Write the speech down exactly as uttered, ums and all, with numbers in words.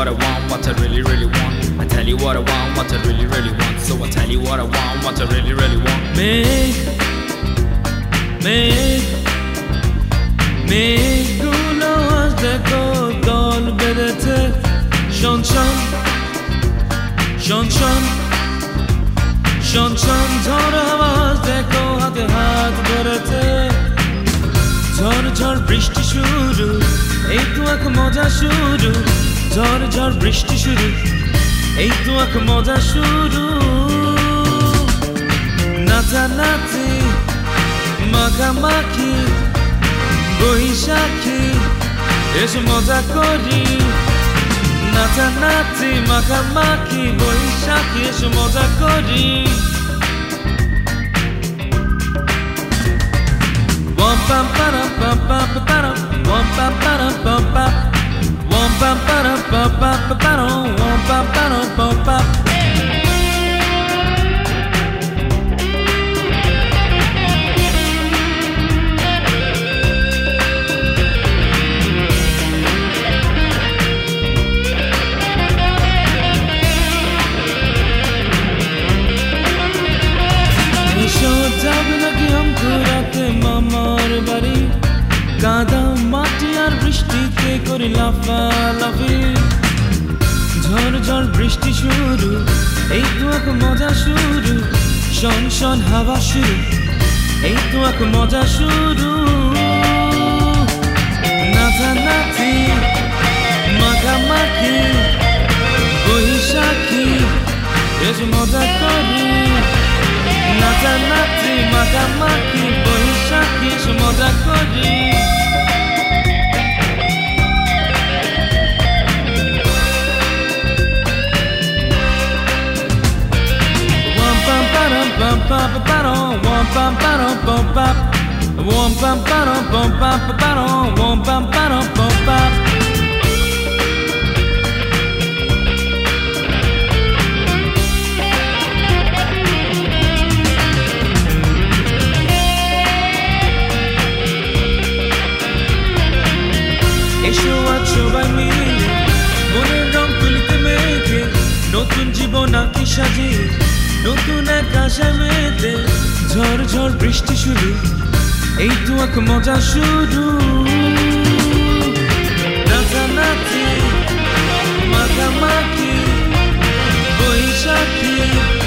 what I want, what I really, really want. I tell you what I want, what I really, really want. So I tell you what I want, what I really, really want. Make, make, make গুলো আজ দেখো দল বেঁধেছে শোন শোন শোন শোন শোন শোন ঝড় আওয়াজ দেখো হাতে হাত ধরেছে ঝড় ঝড় বৃষ্টি শুরু এই তো এক মজা শুরু ঝড় ঝড় বৃষ্টি শুরু এই তো এক মজা শুরু নাচানাচি মাখামাখি বৈশাখী এসে মজা করি নাচানাচি মাখামাখি বৈশাখী এসে মজা করি Wom pam param pam pam param wom pam param pam pam wom pam param pam pam param wom pam param pam pam মামার বাড়ি কাদা মাটি আর বৃষ্টিতে করি লাফালাফি ঝড় ঝড় বৃষ্টি শুরু এই তো এক মজা শুরু শন শন হাওয়া শুরু এই তো এক মজা শুরু নাচানাচি মাখামাখি বৈশাখী এসে মজা করি নাচানাচি মাখামাখি বৈশাখী এসে মজা করি Wom pam param pam pam param wom pam param pam pam wom pam param pam pam param wom pam param pam pam এসো আজ সবাই মিলে মনের রং তুলিতে মেখে নতুন জীবন আঁকি সাজিয়ে নতুন এক আশা মেতে ঝড় ঝড় বৃষ্টি শুরু এই তো এক মজা শুরু নাচানাচি মাখামাখি বৈশাখী